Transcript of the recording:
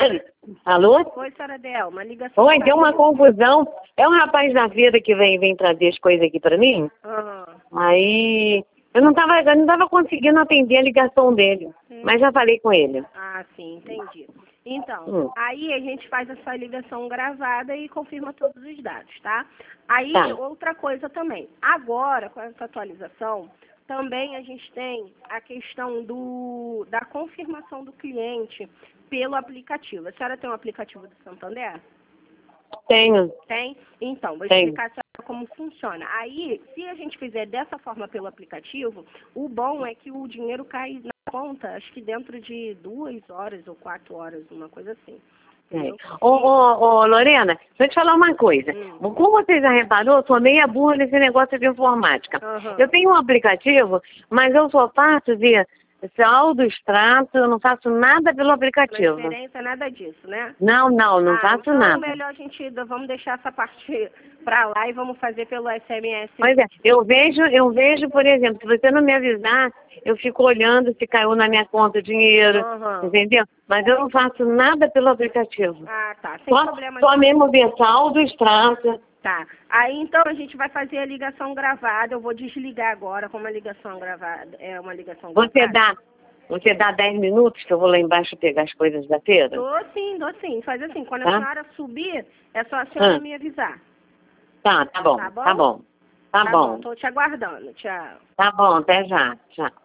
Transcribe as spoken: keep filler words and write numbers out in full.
Alô? Oi, senhora Delma, ligação... Oi, deu uma confusão. É um rapaz da feira que vem, vem trazer as coisas aqui pra mim. Uhum. Aí eu não tava, eu não tava conseguindo atender a ligação dele. Sim. Mas já falei com ele. Ah, sim, entendi. Então, Hum. aí a gente faz essa ligação gravada e confirma todos os dados, tá? Aí, Tá. outra coisa também. Agora, com essa atualização, também a gente tem a questão do, da confirmação do cliente pelo aplicativo. A senhora tem um aplicativo do Santander? Tenho. Tem? Então, vou Tenho. explicar a senhora como funciona. Aí, se a gente fizer dessa forma pelo aplicativo, o bom é que o dinheiro cai na conta, acho que dentro de duas horas ou quatro horas, uma coisa assim. Entendeu? Ô, ô, ô, Lorena, deixa eu te falar uma coisa. Hum. Como você já reparou, eu sou meia burra nesse negócio de informática. Uhum. Eu tenho um aplicativo, mas eu só faço de saldo, extrato, eu não faço nada pelo aplicativo. Transferência, nada disso, né? Não, não, não ah, faço então nada. melhor a gente, vamos deixar essa parte pra lá e vamos fazer pelo S M S. Pois é, eu vejo, eu vejo, por exemplo, se você não me avisar, eu fico olhando se caiu na minha conta o dinheiro, Uhum. entendeu? Mas eu não faço nada pelo aplicativo. Ah, tá, sem Só, problema. só mesmo ver saldo, extrato. Tá. Aí então a gente vai fazer a ligação gravada. Eu vou desligar agora como a ligação gravada é uma ligação Você gravada. dá, você dá dez minutos que eu vou lá embaixo pegar as coisas da feira? Dou sim, dou sim. Faz assim, quando a Tá? senhora subir, é só a senhora Ah. me avisar. Tá, tá bom, Tá bom? tá bom. Tá, Tá bom. bom, tô te aguardando. Tchau. Tá bom, até já. Tchau.